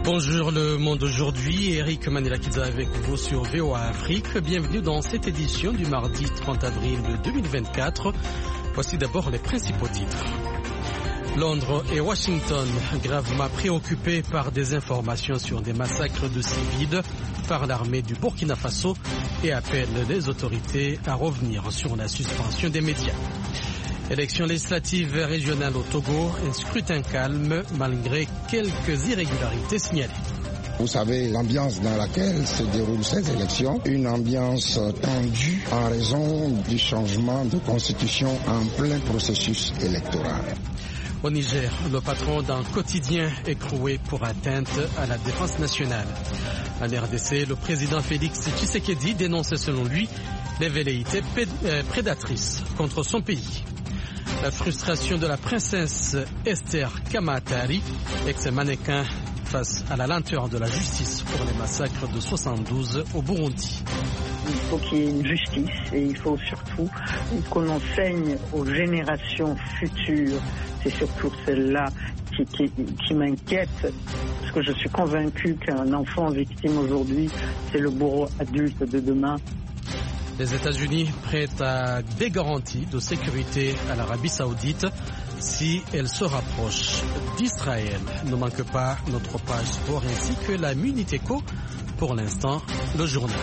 Bonjour le monde aujourd'hui, Eric Manilakidza avec vous sur VOA Afrique. Bienvenue dans cette édition du mardi 30 avril 2024. Voici d'abord les principaux titres. Londres et Washington, gravement préoccupés par des informations sur des massacres de civils par l'armée du Burkina Faso et appellent les autorités à revenir sur la suspension des médias. Élections législatives régionales au Togo, un scrutin calme malgré quelques irrégularités signalées. Vous savez l'ambiance dans laquelle se déroulent ces élections, une ambiance tendue en raison du changement de constitution en plein processus électoral. Au Niger, le patron d'un quotidien écroué pour atteinte à la défense nationale. En RDC, le président Félix Tshisekedi dénonce selon lui les velléités prédatrices contre son pays. La frustration de la princesse Esther Kamatari, ex-mannequin, face à la lenteur de la justice pour les massacres de 72 au Burundi. Il faut qu'il y ait une justice et il faut surtout qu'on enseigne aux générations futures. C'est surtout celle-là qui m'inquiète, parce que je suis convaincu qu'un enfant victime aujourd'hui, c'est le bourreau adulte de demain. Les États-Unis prêtent à des garanties de sécurité à l'Arabie Saoudite si elle se rapproche d'Israël. Ne manque pas notre page sport ainsi que la Minute Éco. Pour l'instant, le journal.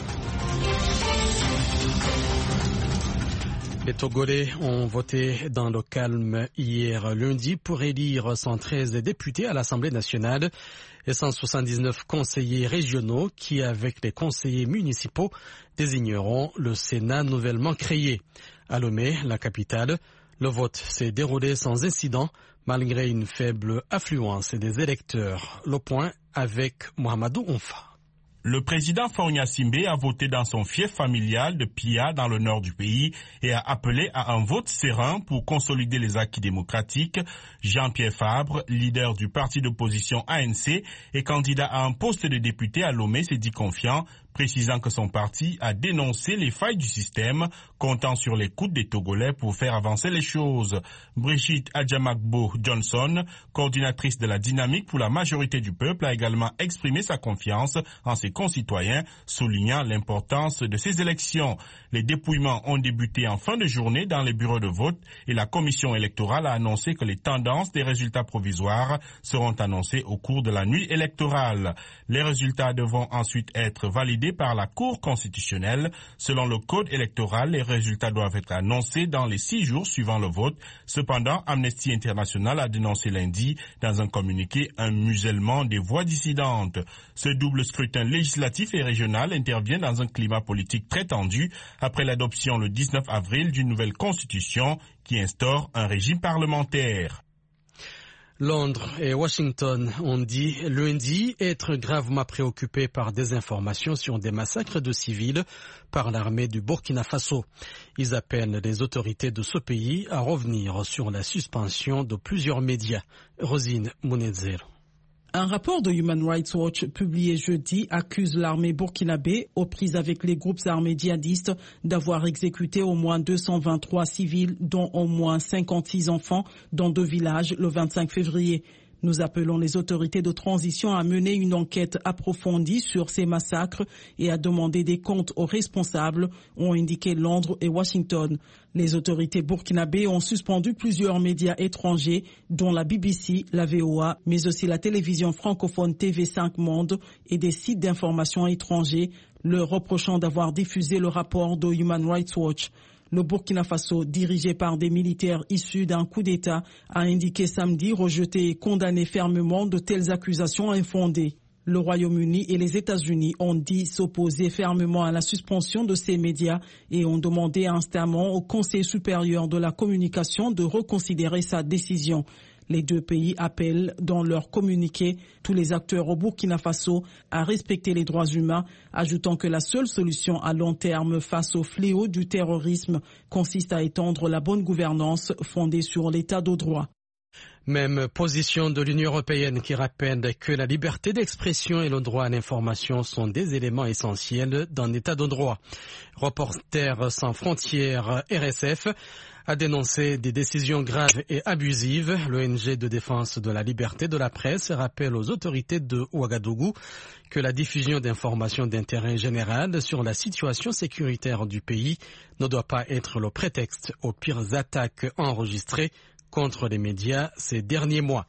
Les Togolais ont voté dans le calme hier lundi pour élire 113 députés à l'Assemblée nationale et 179 conseillers régionaux qui, avec les conseillers municipaux, désigneront le Sénat nouvellement créé. À Lomé, la capitale, le vote s'est déroulé sans incident malgré une faible affluence des électeurs. Le point avec Mohamedou Oumfa. Le président Faure Gnassingbé a voté dans son fief familial de Pia dans le nord du pays et a appelé à un vote serein pour consolider les acquis démocratiques. Jean-Pierre Fabre, leader du parti d'opposition ANC et candidat à un poste de député à Lomé, s'est dit confiant, précisant que son parti a dénoncé les failles du système, comptant sur l'écoute des Togolais pour faire avancer les choses. Brigitte Adjamakbo Johnson, coordinatrice de la dynamique pour la majorité du peuple, a également exprimé sa confiance en ses concitoyens, soulignant l'importance de ces élections. Les dépouillements ont débuté en fin de journée dans les bureaux de vote et la commission électorale a annoncé que les tendances des résultats provisoires seront annoncées au cours de la nuit électorale. Les résultats devront ensuite être validés par la Cour constitutionnelle. Selon le code électoral, les résultats doivent être annoncés dans les 6 jours suivant le vote. Cependant, Amnesty International a dénoncé lundi dans un communiqué un musellement des voix dissidentes. Ce double scrutin législatif et régional intervient dans un climat politique très tendu après l'adoption le 19 avril d'une nouvelle constitution qui instaure un régime parlementaire. Londres et Washington ont dit lundi être gravement préoccupés par des informations sur des massacres de civils par l'armée du Burkina Faso. Ils appellent les autorités de ce pays à revenir sur la suspension de plusieurs médias. Rosine Mounezero. Un rapport de Human Rights Watch publié jeudi accuse l'armée burkinabé, aux prises avec les groupes armés djihadistes, d'avoir exécuté au moins 223 civils, dont au moins 56 enfants, dans 2 villages le 25 février. Nous appelons les autorités de transition à mener une enquête approfondie sur ces massacres et à demander des comptes aux responsables, ont indiqué Londres et Washington. Les autorités burkinabées ont suspendu plusieurs médias étrangers, dont la BBC, la VOA, mais aussi la télévision francophone TV5 Monde et des sites d'information étrangers, leur reprochant d'avoir diffusé le rapport de Human Rights Watch. Le Burkina Faso, dirigé par des militaires issus d'un coup d'État, a indiqué samedi rejeter et condamner fermement de telles accusations infondées. Le Royaume-Uni et les États-Unis ont dit s'opposer fermement à la suspension de ces médias et ont demandé instamment au Conseil supérieur de la communication de reconsidérer sa décision. Les 2 pays appellent dans leur communiqué tous les acteurs au Burkina Faso à respecter les droits humains, ajoutant que la seule solution à long terme face au fléau du terrorisme consiste à étendre la bonne gouvernance fondée sur l'état de droit. Même position de l'Union européenne qui rappelle que la liberté d'expression et le droit à l'information sont des éléments essentiels d'un état de droit. Reporters sans frontières RSF a dénoncé des décisions graves et abusives. L'ONG de défense de la liberté de la presse rappelle aux autorités de Ouagadougou que la diffusion d'informations d'intérêt général sur la situation sécuritaire du pays ne doit pas être le prétexte aux pires attaques enregistrées contre les médias ces derniers mois.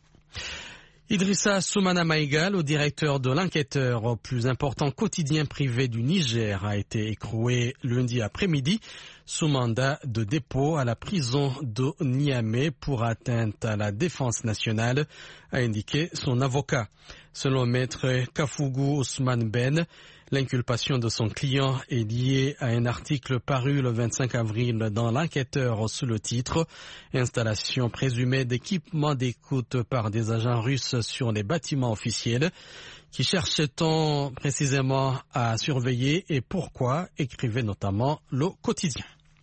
Idrissa Soumana Maïga, le directeur de l'enquêteur au plus important quotidien privé du Niger, a été écroué lundi après-midi sous mandat de dépôt à la prison de Niamey pour atteinte à la défense nationale, a indiqué son avocat. Selon maître Kafougou Ousmane Ben, l'inculpation de son client est liée à un article paru le 25 avril dans l'enquêteur sous le titre « Installation présumée d'équipements d'écoute par des agents russes sur les bâtiments officiels » qui cherchait-on précisément à surveiller et pourquoi, écrivait notamment le quotidien.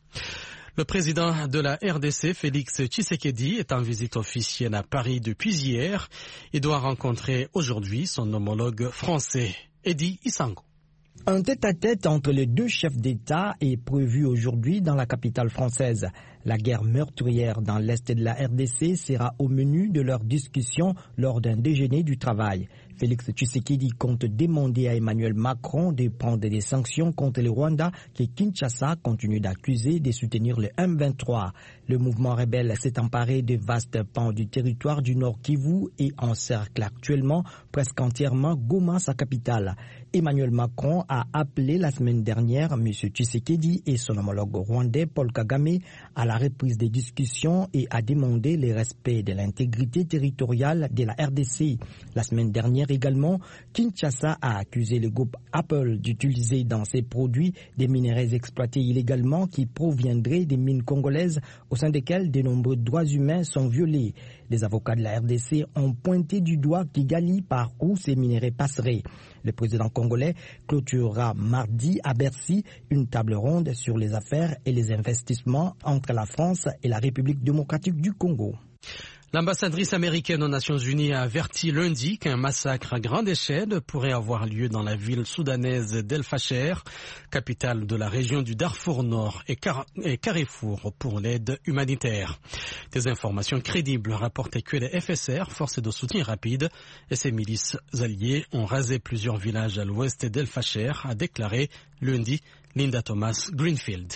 Le président de la RDC, Félix Tshisekedi, est en visite officielle à Paris depuis hier. Il doit rencontrer aujourd'hui son homologue français, Edi Isango. Un tête-à-tête entre les deux chefs d'État est prévu aujourd'hui dans la capitale française. La guerre meurtrière dans l'est de la RDC sera au menu de leur discussion lors d'un déjeuner du travail. Félix Tshisekedi compte demander à Emmanuel Macron de prendre des sanctions contre le Rwanda que Kinshasa continue d'accuser de soutenir le M23. Le mouvement rebelle s'est emparé de vastes pans du territoire du Nord Kivu et encercle actuellement presque entièrement Goma, sa capitale. Emmanuel Macron a appelé la semaine dernière M. Tshisekedi et son homologue rwandais Paul Kagame à la reprise des discussions et a demandé le respect de l'intégrité territoriale de la RDC. La semaine dernière également, Kinshasa a accusé le groupe Apple d'utiliser dans ses produits des minerais exploités illégalement qui proviendraient des mines congolaises au sein desquelles de nombreux droits humains sont violés. Les avocats de la RDC ont pointé du doigt Kigali par où ces minerais passeraient. Le président congolais clôturera mardi à Bercy une table ronde sur les affaires et les investissements entre la France et la République démocratique du Congo. L'ambassadrice américaine aux Nations Unies a averti lundi qu'un massacre à grande échelle pourrait avoir lieu dans la ville soudanaise d'El Fasher, capitale de la région du Darfour Nord et carrefour pour l'aide humanitaire. Des informations crédibles rapportaient que les FSR, forces de soutien rapide, et ses milices alliées ont rasé plusieurs villages à l'ouest d'El Fasher, a déclaré lundi Linda Thomas Greenfield.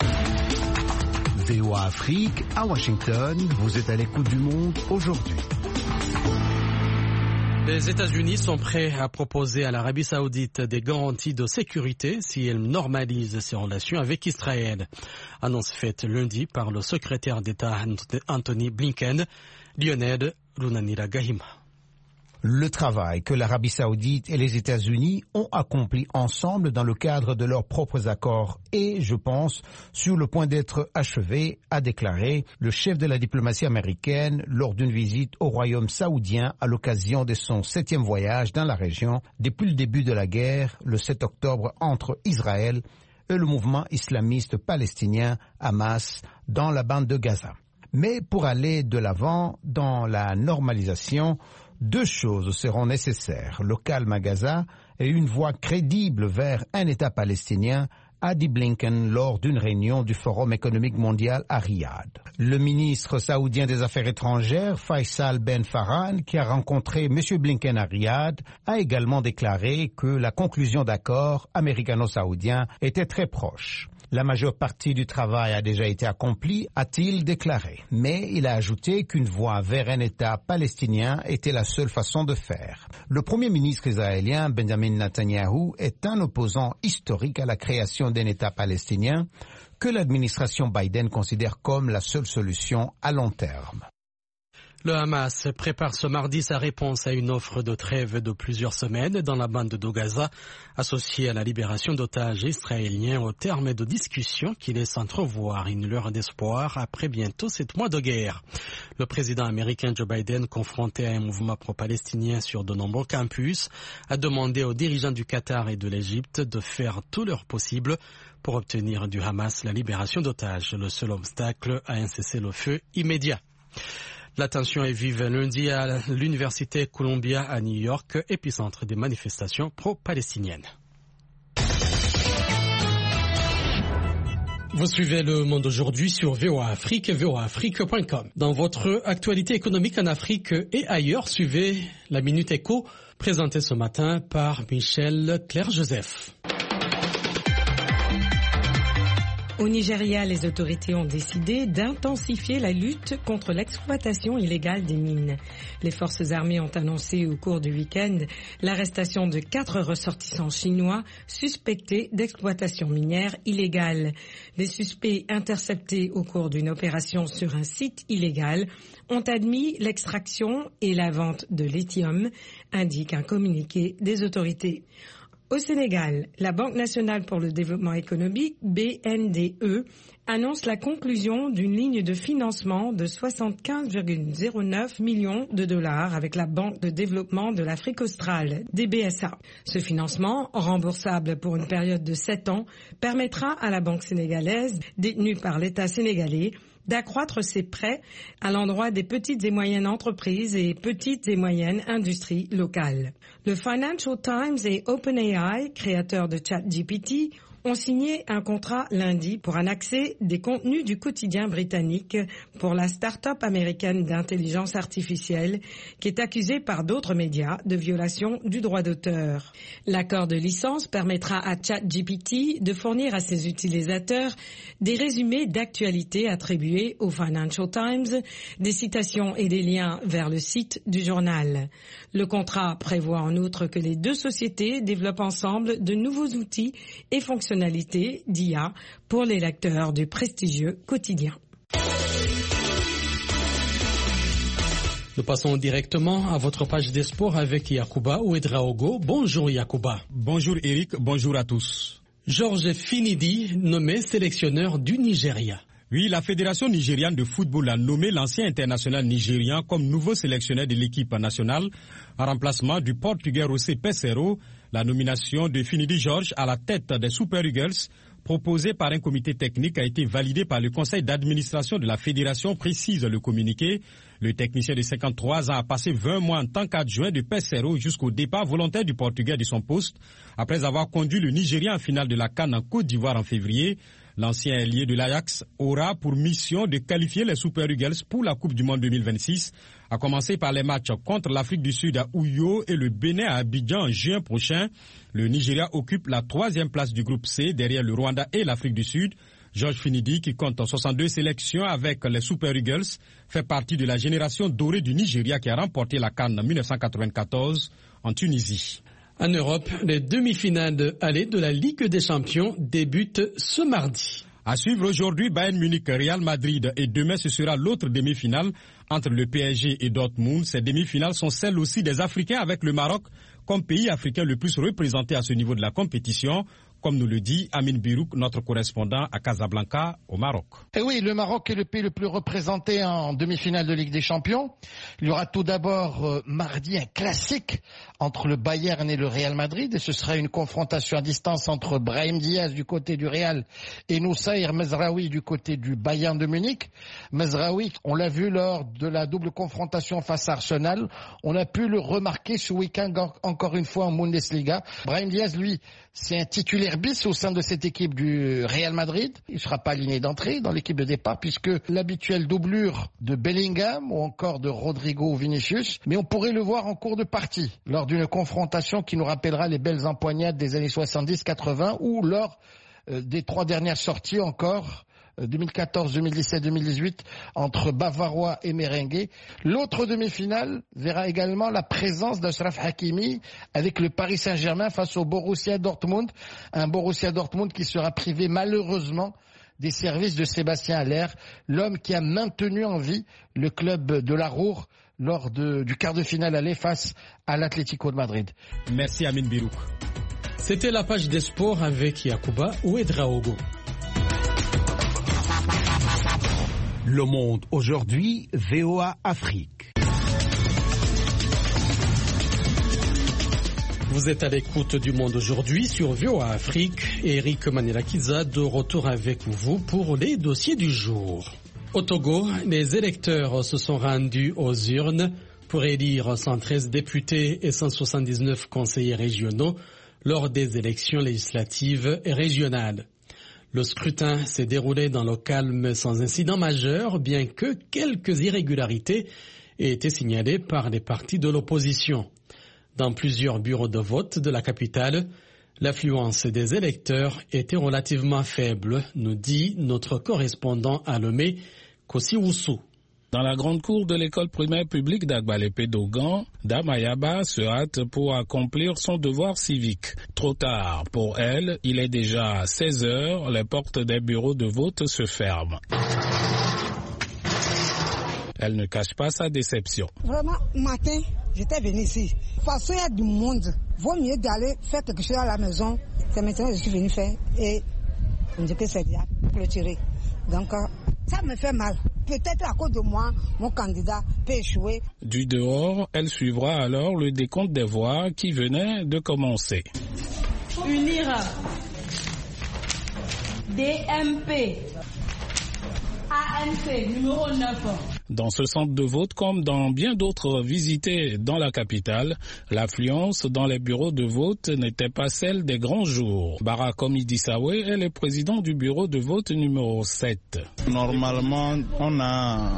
VOA Afrique, à Washington, vous êtes à l'écoute du monde aujourd'hui. Les États-Unis sont prêts à proposer à l'Arabie Saoudite des garanties de sécurité si elle normalise ses relations avec Israël. Annonce faite lundi par le secrétaire d'État Anthony Blinken, Lionel Runanira Gahima. Le travail que l'Arabie Saoudite et les États-Unis ont accompli ensemble dans le cadre de leurs propres accords est, je pense, sur le point d'être achevé, a déclaré le chef de la diplomatie américaine lors d'une visite au royaume saoudien à l'occasion de son 7e voyage dans la région depuis le début de la guerre, le 7 octobre, entre Israël et le mouvement islamiste palestinien Hamas dans la bande de Gaza. Mais pour aller de l'avant dans la normalisation, deux choses seront nécessaires, le calme à Gaza et une voie crédible vers un État palestinien, a dit Blinken lors d'une réunion du Forum économique mondial à Riyad. Le ministre saoudien des Affaires étrangères, Faisal Ben Farhan, qui a rencontré M. Blinken à Riyad, a également déclaré que la conclusion d'accords américano-saoudiens était très proche. La majeure partie du travail a déjà été accomplie, a-t-il déclaré. Mais il a ajouté qu'une voie vers un État palestinien était la seule façon de faire. Le premier ministre israélien, Benjamin Netanyahu, est un opposant historique à la création d'un État palestinien que l'administration Biden considère comme la seule solution à long terme. Le Hamas prépare ce mardi sa réponse à une offre de trêve de plusieurs semaines dans la bande de Gaza, associée à la libération d'otages israéliens au terme de discussions qui laissent entrevoir une lueur d'espoir après bientôt 7 mois de guerre. Le président américain Joe Biden, confronté à un mouvement pro-palestinien sur de nombreux campus, a demandé aux dirigeants du Qatar et de l'Égypte de faire tout leur possible pour obtenir du Hamas la libération d'otages, le seul obstacle à un cessez-le-feu immédiat. La tension est vive lundi à l'université Columbia à New York, épicentre des manifestations pro-palestiniennes. Vous suivez Le Monde aujourd'hui sur VOA Afrique et voaafrique.com. Dans votre actualité économique en Afrique et ailleurs, suivez la Minute Éco, présentée ce matin par Michel Claire-Joseph. Au Nigeria, les autorités ont décidé d'intensifier la lutte contre l'exploitation illégale des mines. Les forces armées ont annoncé au cours du week-end l'arrestation de 4 ressortissants chinois suspectés d'exploitation minière illégale. Les suspects interceptés au cours d'une opération sur un site illégal ont admis l'extraction et la vente de lithium, indique un communiqué des autorités. Au Sénégal, la Banque nationale pour le développement économique, BNDE, annonce la conclusion d'une ligne de financement de 75,09 millions de dollars avec la Banque de développement de l'Afrique australe, DBSA. Ce financement, remboursable pour une période de 7 ans, permettra à la banque sénégalaise, détenue par l'État sénégalais, d'accroître ses prêts à l'endroit des petites et moyennes entreprises et petites et moyennes industries locales. Le Financial Times et OpenAI, créateurs de ChatGPT, ont signé un contrat lundi pour un accès des contenus du quotidien britannique pour la start-up américaine d'intelligence artificielle qui est accusée par d'autres médias de violation du droit d'auteur. L'accord de licence permettra à ChatGPT de fournir à ses utilisateurs des résumés d'actualité attribués au Financial Times, des citations et des liens vers le site du journal. Le contrat prévoit en outre que les deux sociétés développent ensemble de nouveaux outils et fonctionnalités d'IA pour les lecteurs du prestigieux quotidien. Nous passons directement à votre page des sports avec Yacouba Ouedraogo. Bonjour Yacouba. Bonjour Eric, bonjour à tous. Georges Finidi, nommé sélectionneur du Nigeria. Oui, la Fédération nigériane de football a nommé l'ancien international nigérian comme nouveau sélectionneur de l'équipe nationale en remplacement du Portugais José Peseiro. La nomination de Finidi Georges à la tête des Super Eagles, proposée par un comité technique, a été validée par le conseil d'administration de la fédération, précise le communiqué. Le technicien de 53 ans a passé 20 mois en tant qu'adjoint de Peseiro jusqu'au départ volontaire du Portugais de son poste, après avoir conduit le Nigeria en finale de la CAN en Côte d'Ivoire en février. L'ancien ailier de l'Ajax aura pour mission de qualifier les Super Eagles pour la Coupe du Monde 2026, à commencer par les matchs contre l'Afrique du Sud à Ouyo et le Bénin à Abidjan en juin prochain. Le Nigeria occupe la 3e place du groupe C derrière le Rwanda et l'Afrique du Sud. Georges Finidi, qui compte 62 sélections avec les Super Eagles, fait partie de la génération dorée du Nigeria qui a remporté la CAN en 1994 en Tunisie. En Europe, les demi-finales allées de la Ligue des Champions débutent ce mardi. À suivre aujourd'hui, Bayern Munich, Real Madrid, et demain ce sera l'autre demi-finale entre le PSG et Dortmund. Ces demi-finales sont celles aussi des Africains avec le Maroc comme pays africain le plus représenté à ce niveau de la compétition, comme nous le dit Amin Birouk, notre correspondant à Casablanca, au Maroc. Et oui, le Maroc est le pays le plus représenté en demi-finale de Ligue des Champions. Il y aura tout d'abord mardi un classique entre le Bayern et le Real Madrid. Et ce sera une confrontation à distance entre Brahim Diaz du côté du Real et Noussair Mezraoui du côté du Bayern de Munich. Mezraoui, on l'a vu lors de la double confrontation face à Arsenal. On a pu le remarquer ce week-end encore une fois en Bundesliga. Brahim Diaz, lui, c'est un titulaire bis au sein de cette équipe du Real Madrid. Il ne sera pas aligné d'entrée dans l'équipe de départ puisque l'habituelle doublure de Bellingham ou encore de Rodrigo ou Vinicius, mais on pourrait le voir en cours de partie lors d'une confrontation qui nous rappellera les belles empoignades des années 70-80 ou lors des 3 dernières sorties encore 2014, 2017, 2018 entre Bavarois et Merengue. L'autre demi-finale verra également la présence d'Achraf Hakimi avec le Paris Saint-Germain face au Borussia Dortmund. Un Borussia Dortmund qui sera privé malheureusement des services de Sébastien Haller, l'homme qui a maintenu en vie le club de la Ruhr lors du quart de finale aller face à l'Atlético de Madrid. Merci Amin Birouk. C'était la page des sports avec Yacouba Ouedraogo. Le Monde aujourd'hui, VOA Afrique. Vous êtes à l'écoute du Monde aujourd'hui sur VOA Afrique. Eric Manelakiza de retour avec vous pour les dossiers du jour. Au Togo, les électeurs se sont rendus aux urnes pour élire 113 députés et 179 conseillers régionaux lors des élections législatives et régionales. Le scrutin s'est déroulé dans le calme sans incident majeur, bien que quelques irrégularités aient été signalées par les partis de l'opposition. Dans plusieurs bureaux de vote de la capitale, l'affluence des électeurs était relativement faible, nous dit notre correspondant à Lomé, Kossi Oussou. Dans la grande cour de l'école primaire publique d'Agbalépé-Dogan, Damayaba se hâte pour accomplir son devoir civique. Trop tard pour elle, il est déjà 16 heures, les portes des bureaux de vote se ferment. Elle ne cache pas sa déception. Vraiment, matin, j'étais venue ici. Parce qu'il y a du monde, vaut mieux d'aller faire quelque chose à la maison. C'est maintenant que je suis venue faire et je peux c'est déjà clôturer. Donc, ça me fait mal. Peut-être à cause de moi, mon candidat peut échouer. Du dehors, elle suivra alors le décompte des voix qui venait de commencer. Unira, DMP, ANC, numéro 9. Dans ce centre de vote, comme dans bien d'autres visités dans la capitale, l'affluence dans les bureaux de vote n'était pas celle des grands jours. Barakomi Dissawe est le président du bureau de vote numéro 7. Normalement, on a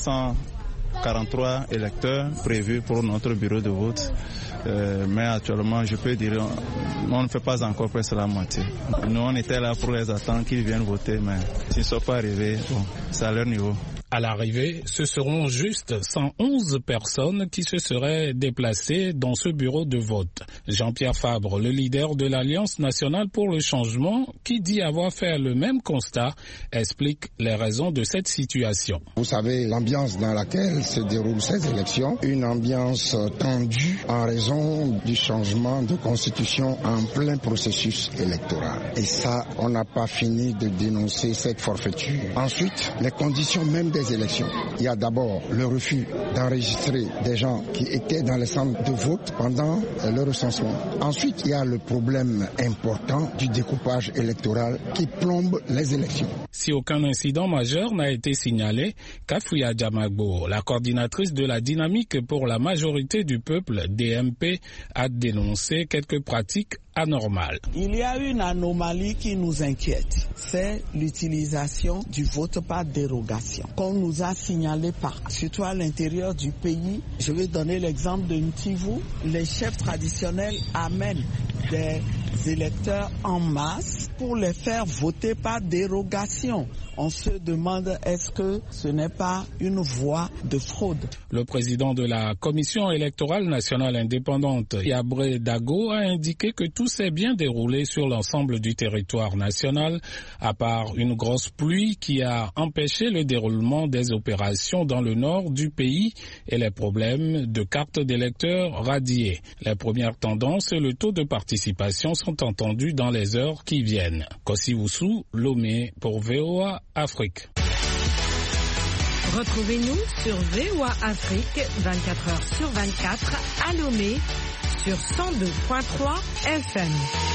343 électeurs prévus pour notre bureau de vote. Mais actuellement, je peux dire, on ne fait pas encore presque la moitié. Nous, on était là pour les attendre qu'ils viennent voter, mais s'ils ne sont pas arrivés, bon, c'est à leur niveau. À l'arrivée, ce seront juste 111 personnes qui se seraient déplacées dans ce bureau de vote. Jean-Pierre Fabre, le leader de l'Alliance nationale pour le changement, qui dit avoir fait le même constat, explique les raisons de cette situation. Vous savez, l'ambiance dans laquelle se déroulent ces élections, une ambiance tendue en raison du changement de constitution en plein processus électoral. Et ça, on n'a pas fini de dénoncer cette forfaiture. Ensuite, les conditions même des élections. Il y a d'abord le refus d'enregistrer des gens qui étaient dans les centres de vote pendant le recensement. Ensuite, il y a le problème important du découpage électoral qui plombe les élections. Si aucun incident majeur n'a été signalé, Kafouya Djamagbo, la coordinatrice de la dynamique pour la majorité du peuple, DMP, a dénoncé quelques pratiques anormales. Il y a une anomalie qui nous inquiète, c'est l'utilisation du vote par dérogation, qu'on nous a signalé surtout à l'intérieur du pays. Je vais donner l'exemple de Ntivou. Les chefs traditionnels amènent des électeurs en masse pour les faire voter par dérogation. On se demande, est-ce que ce n'est pas une voie de fraude? Le président de la Commission électorale nationale indépendante, Yabré Dago, a indiqué que tout s'est bien déroulé sur l'ensemble du territoire national, à part une grosse pluie qui a empêché le déroulement des opérations dans le nord du pays et les problèmes de cartes d'électeurs radiées. Les premières tendances et le taux de participation sont entendus dans les heures qui viennent. Kossi Oussou, Lomé pour VOA Afrique. Retrouvez-nous sur VOA Afrique 24 heures sur 24 à Lomé sur 102.3 FM.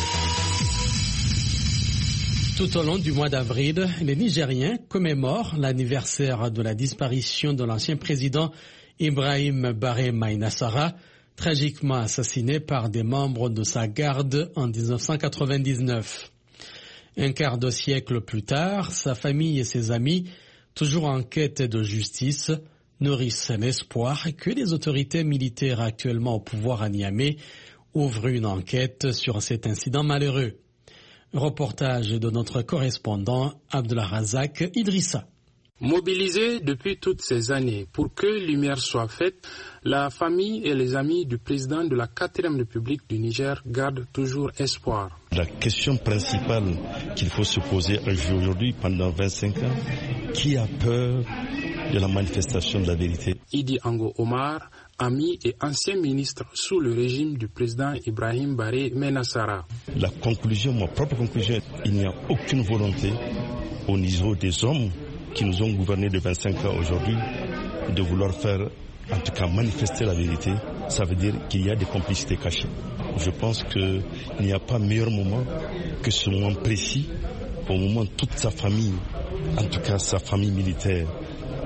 Tout au long du mois d'avril, les Nigériens commémorent l'anniversaire de la disparition de l'ancien président Ibrahim Baré Maïnassara, tragiquement assassiné par des membres de sa garde en 1999. Un quart de siècle plus tard, sa famille et ses amis, toujours en quête de justice, nourrissent l'espoir que les autorités militaires actuellement au pouvoir à Niamey ouvrent une enquête sur cet incident malheureux. Reportage de notre correspondant Abdelrazak Idrissa. Mobilisés depuis toutes ces années pour que lumière soit faite, la famille et les amis du président de la 4e République du Niger gardent toujours espoir. La question principale qu'il faut se poser aujourd'hui pendant 25 ans, qui a peur de la manifestation de la vérité? Idi Ango Omar, ami et ancien ministre sous le régime du président Ibrahim Baré Maïnassara. La conclusion, ma propre conclusion, il n'y a aucune volonté au niveau des hommes qui nous ont gouvernés de 25 ans aujourd'hui, de vouloir faire, en tout cas manifester la vérité. Ça veut dire qu'il y a des complicités cachées. Je pense qu'il n'y a pas meilleur moment que ce moment précis, au moment où toute sa famille, en tout cas sa famille militaire,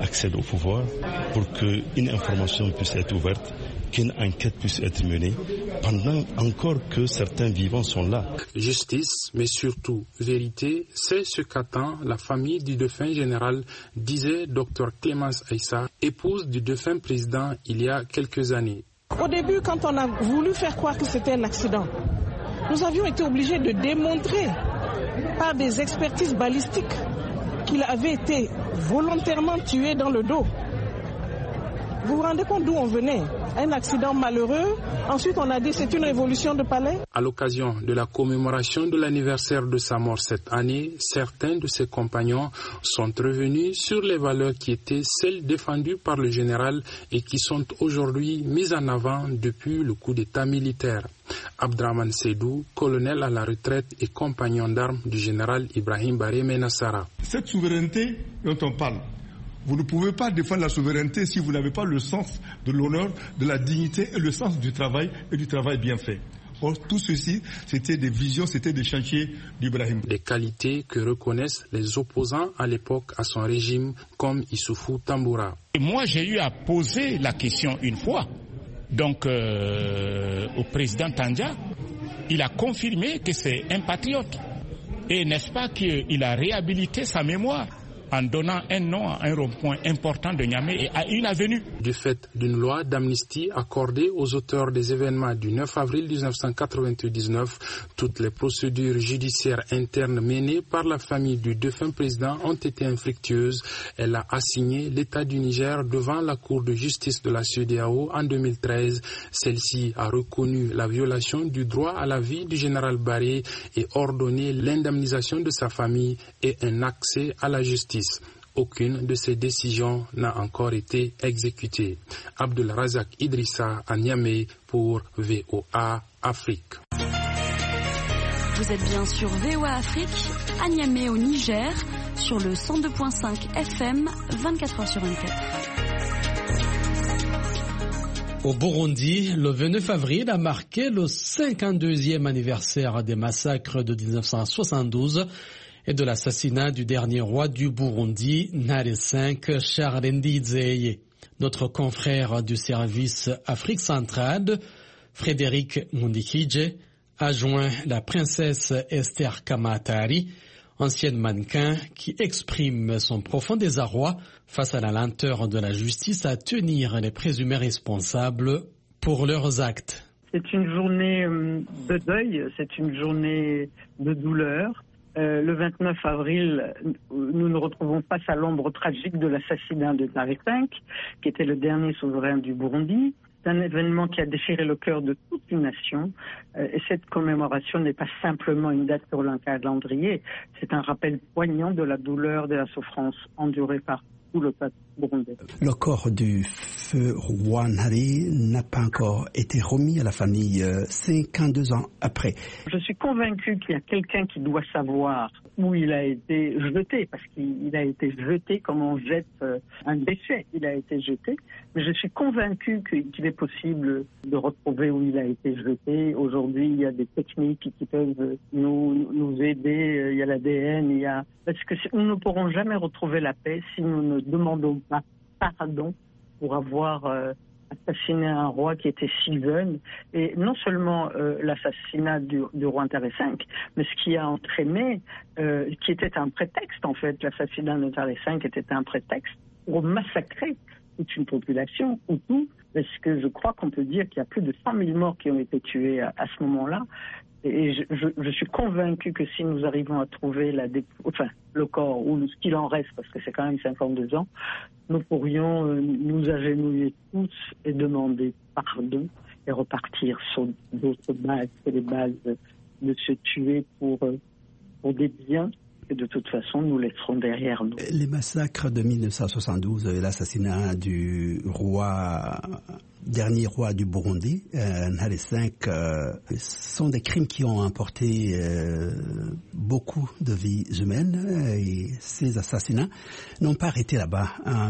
accède au pouvoir, pour qu'une information puisse être ouverte, qu'une enquête puisse être menée, pendant encore que certains vivants sont là. Justice, mais surtout vérité, c'est ce qu'attend la famille du défunt général, disait Dr Clémence Aïssa, épouse du défunt président il y a quelques années. Au début, quand on a voulu faire croire que c'était un accident, nous avions été obligés de démontrer par des expertises balistiques qu'il avait été volontairement tué dans le dos. Vous vous rendez compte d'où on venait? Un accident malheureux. Ensuite, on a dit c'est une révolution de palais. À l'occasion de la commémoration de l'anniversaire de sa mort cette année, certains de ses compagnons sont revenus sur les valeurs qui étaient celles défendues par le général et qui sont aujourd'hui mises en avant depuis le coup d'État militaire. Abdraman Seydou, colonel à la retraite et compagnon d'armes du général Ibrahim Baré Menassara. Cette souveraineté dont on parle, vous ne pouvez pas défendre la souveraineté si vous n'avez pas le sens de l'honneur, de la dignité et le sens du travail et du travail bien fait. Or, tout ceci, c'était des visions, c'était des chantiers d'Ibrahim. Des qualités que reconnaissent les opposants à l'époque à son régime, comme Issoufou Tamboura. Et moi, j'ai eu à poser la question une fois, donc au président Tandja. Il a confirmé que c'est un patriote. Et n'est-ce pas qu'il a réhabilité sa mémoire en donnant un nom à un rond-point important de Niamey et à une avenue. Du fait d'une loi d'amnistie accordée aux auteurs des événements du 9 avril 1999, toutes les procédures judiciaires internes menées par la famille du défunt président ont été infructueuses. Elle a assigné l'État du Niger devant la Cour de justice de la CEDEAO en 2013. Celle-ci a reconnu la violation du droit à la vie du général Baré et ordonné l'indemnisation de sa famille et un accès à la justice. Aucune de ces décisions n'a encore été exécutée. Abdul Razak Idrissa à Niamey pour VOA Afrique. Vous êtes bien sur VOA Afrique, à Niamey au Niger, sur le 102.5 FM, 24h sur 24. Au Burundi, le 29 avril a marqué le 52e anniversaire des massacres de 1972 et de l'assassinat du dernier roi du Burundi, Ntare V, Charles Ndizeye. Notre confrère du service Afrique centrale, Frédéric Mundikije, a joint la princesse Esther Kamatari, ancienne mannequin, qui exprime son profond désarroi face à la lenteur de la justice à tenir les présumés responsables pour leurs actes. C'est une journée de deuil, c'est une journée de douleur. Le 29 avril, nous nous retrouvons face à l'ombre tragique de l'assassinat de Ntare V, qui était le dernier souverain du Burundi. C'est un événement qui a déchiré le cœur de toute une nation. Et cette commémoration n'est pas simplement une date sur le calendrier, c'est un rappel poignant de la douleur, de la souffrance endurée par tout le peuple burundais. Le corps du feu roi Ntare n'a pas encore été remis à la famille 52 ans après. Je suis convaincu qu'il y a quelqu'un qui doit savoir où il a été jeté, parce qu'il a été jeté comme on jette un déchet. Il a été jeté, mais je suis convaincu qu'il est possible de retrouver où il a été jeté. Aujourd'hui, il y a des techniques qui peuvent nous aider. Il y a l'ADN, parce que nous ne pourrons jamais retrouver la paix si nous ne demandons pas pardon pour avoir assassiné un roi qui était si jeune. Et non seulement l'assassinat du roi Ntare V, mais ce qui a entraîné, qui était un prétexte en fait, l'assassinat de Ntare V était un prétexte pour massacrer toute une population, Hutu, parce que je crois qu'on peut dire qu'il y a plus de 100 000 morts qui ont été tués à ce moment-là. Et je suis convaincu que si nous arrivons à trouver le corps, ou ce qu'il en reste, parce que c'est quand même 52 ans, nous pourrions nous agenouiller tous et demander pardon et repartir sur d'autres bases que les bases de se tuer pour des biens. Et de toute façon, nous laisserons derrière nous. Les massacres de 1972 et l'assassinat du dernier roi du Burundi, Ntare V, sont des crimes qui ont emporté beaucoup de vies humaines. Et ces assassinats n'ont pas arrêté là-bas. En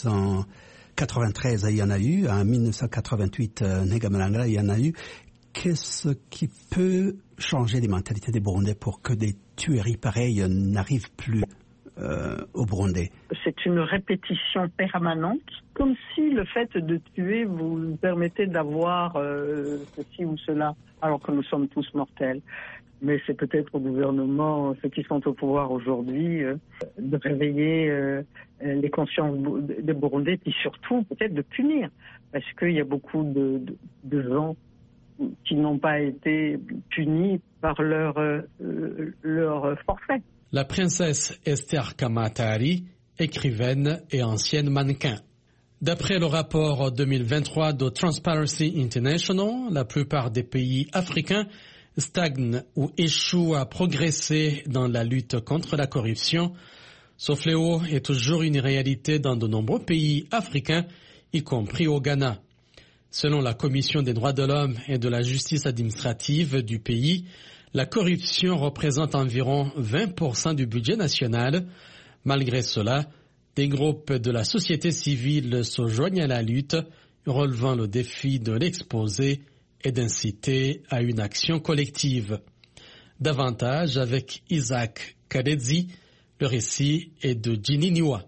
1993, il y en a eu. En 1988, Ntegamarangara, il y en a eu. Qu'est-ce qui peut changer les mentalités des Burundais pour que des tueries pareilles n'arrivent plus au Burundi. C'est une répétition permanente, comme si le fait de tuer vous permettait d'avoir ceci ou cela, alors que nous sommes tous mortels. Mais c'est peut-être au gouvernement, ceux qui sont au pouvoir aujourd'hui, de réveiller les consciences des Burundais, puis surtout peut-être de punir, parce qu'il y a beaucoup de gens qui n'ont pas été punis par leur forfait. La princesse Esther Kamatari, écrivaine et ancienne mannequin. D'après le rapport 2023 de Transparency International, la plupart des pays africains stagnent ou échouent à progresser dans la lutte contre la corruption. Ce fléau est toujours une réalité dans de nombreux pays africains, y compris au Ghana. Selon la Commission des droits de l'homme et de la justice administrative du pays, la corruption représente environ 20% du budget national. Malgré cela, des groupes de la société civile se joignent à la lutte, relevant le défi de l'exposer et d'inciter à une action collective. Davantage avec Isaac Kadezi, le récit est de Ginny Niwa.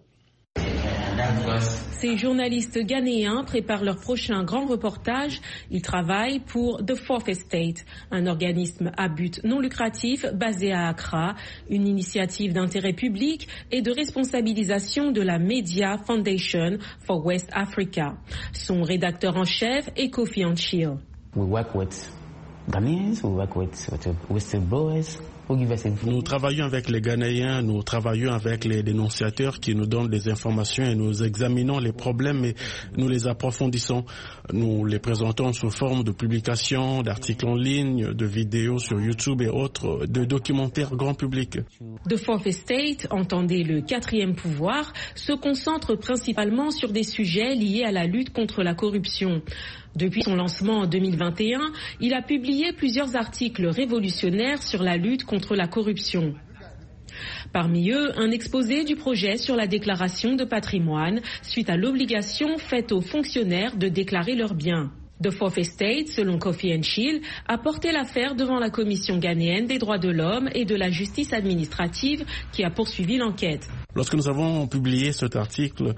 Ces journalistes ghanéens préparent leur prochain grand reportage. Ils travaillent pour The Fourth Estate, un organisme à but non lucratif basé à Accra, une initiative d'intérêt public et de responsabilisation de la Media Foundation for West Africa. Son rédacteur en chef est Kofi Anchil. We work with Ghanaians, we work with whistleblowers. Nous travaillons avec les Ghanéens, nous travaillons avec les dénonciateurs qui nous donnent des informations et nous examinons les problèmes et nous les approfondissons. Nous les présentons sous forme de publications, d'articles en ligne, de vidéos sur YouTube et autres, de documentaires grand public. The Fourth Estate, entendez le quatrième pouvoir, se concentre principalement sur des sujets liés à la lutte contre la corruption. Depuis son lancement en 2021, il a publié plusieurs articles révolutionnaires sur la lutte contre la corruption. Parmi eux, un exposé du projet sur la déclaration de patrimoine suite à l'obligation faite aux fonctionnaires de déclarer leurs biens. The Fourth Estate, selon Kofi Anchil, a porté l'affaire devant la Commission ghanéenne des droits de l'homme et de la justice administrative qui a poursuivi l'enquête. Lorsque nous avons publié cet article,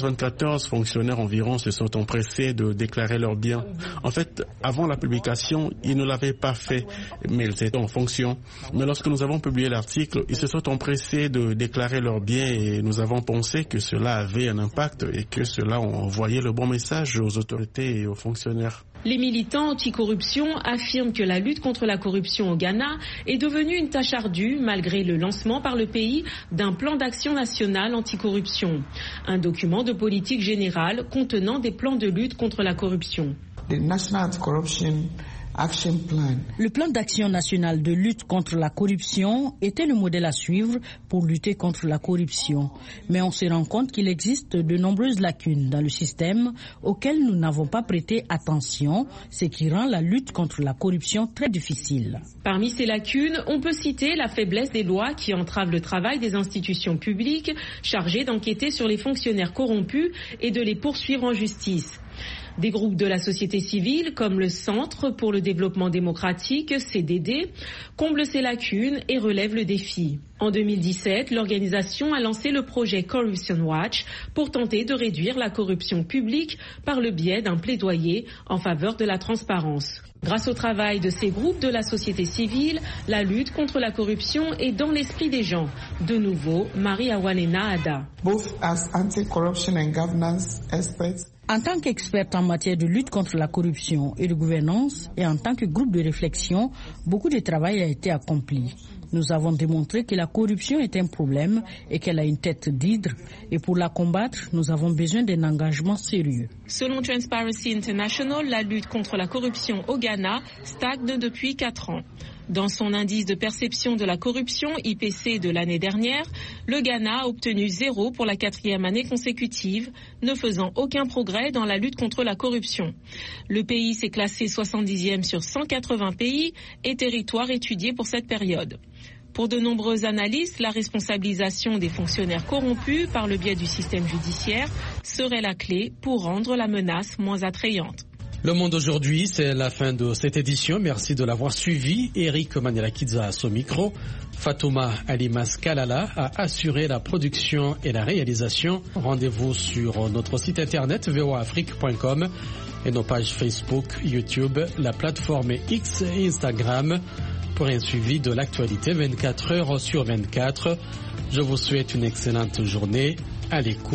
294 fonctionnaires environ se sont empressés de déclarer leurs biens. En fait, avant la publication, ils ne l'avaient pas fait, mais ils étaient en fonction. Mais lorsque nous avons publié l'article, ils se sont empressés de déclarer leurs biens et nous avons pensé que cela avait un impact et que cela envoyait le bon message aux autorités et aux fonctionnaires. Les militants anticorruption affirment que la lutte contre la corruption au Ghana est devenue une tâche ardue malgré le lancement par le pays d'un plan d'action national anticorruption, un document de politique générale contenant des plans de lutte contre la corruption. The National Anti-Corruption Action Plan. Le plan d'action national de lutte contre la corruption était le modèle à suivre pour lutter contre la corruption. Mais on se rend compte qu'il existe de nombreuses lacunes dans le système auxquelles nous n'avons pas prêté attention, ce qui rend la lutte contre la corruption très difficile. Parmi ces lacunes, on peut citer la faiblesse des lois qui entravent le travail des institutions publiques chargées d'enquêter sur les fonctionnaires corrompus et de les poursuivre en justice. Des groupes de la société civile, comme le Centre pour le développement démocratique, CDD, comblent ces lacunes et relèvent le défi. En 2017, l'organisation a lancé le projet Corruption Watch pour tenter de réduire la corruption publique par le biais d'un plaidoyer en faveur de la transparence. Grâce au travail de ces groupes de la société civile, la lutte contre la corruption est dans l'esprit des gens. De nouveau, Marie-Awanena Ada. Both as anti-corruption and governance experts. En tant qu'experte en matière de lutte contre la corruption et de gouvernance et en tant que groupe de réflexion, beaucoup de travail a été accompli. Nous avons démontré que la corruption est un problème et qu'elle a une tête d'hydre. Et pour la combattre, nous avons besoin d'un engagement sérieux. Selon Transparency International, la lutte contre la corruption au Ghana stagne depuis 4 ans. Dans son indice de perception de la corruption, IPC, de l'année dernière, le Ghana a obtenu 0 pour la 4e année consécutive, ne faisant aucun progrès dans la lutte contre la corruption. Le pays s'est classé 70e sur 180 pays et territoires étudiés pour cette période. Pour de nombreux analystes, la responsabilisation des fonctionnaires corrompus par le biais du système judiciaire serait la clé pour rendre la menace moins attrayante. Le Monde aujourd'hui, c'est la fin de cette édition. Merci de l'avoir suivi. Eric Manelakidza à ce micro. Fatouma Alimas Kalala a assuré la production et la réalisation. Rendez-vous sur notre site internet voaafrique.com et nos pages Facebook, YouTube, la plateforme X et Instagram pour un suivi de l'actualité 24 heures sur 24. Je vous souhaite une excellente journée à l'écoute.